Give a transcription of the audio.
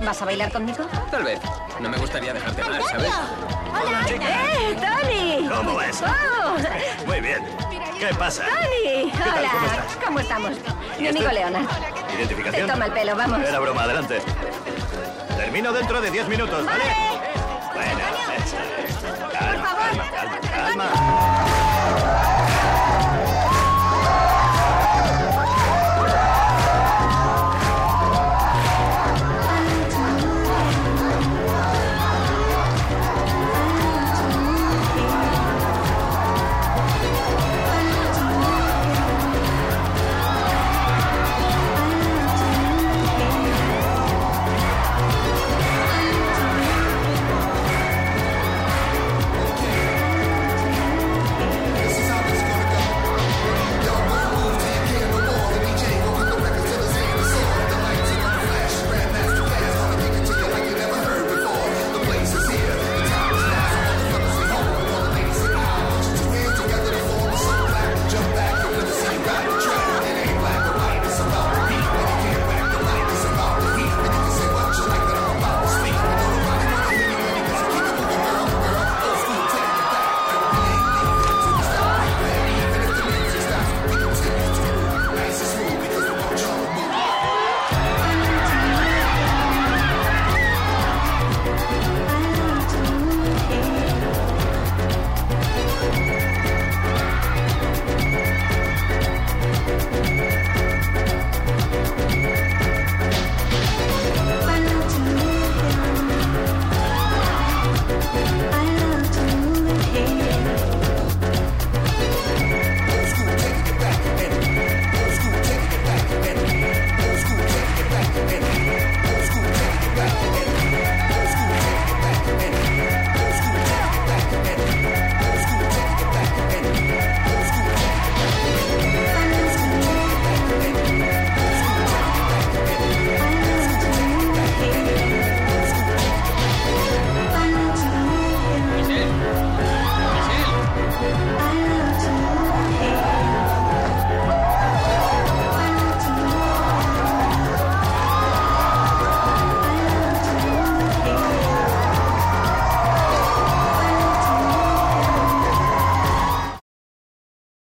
¿Vas a bailar conmigo? Tal vez. No me gustaría dejarte mal, ¿sabes? Hola, ¡Tony! ¿Cómo vas? ¡Oh! Muy bien. ¿Qué pasa? ¡Tony! tal? Hola. ¿Cómo estás? ¿Cómo estamos? Mi ¿Y amigo este? Leonard. Te ¿Identificación? toma el pelo, vamos. Era broma, adelante. Termino dentro de 10 minutos, ¿vale? Bueno, calma, calma, calma, calma.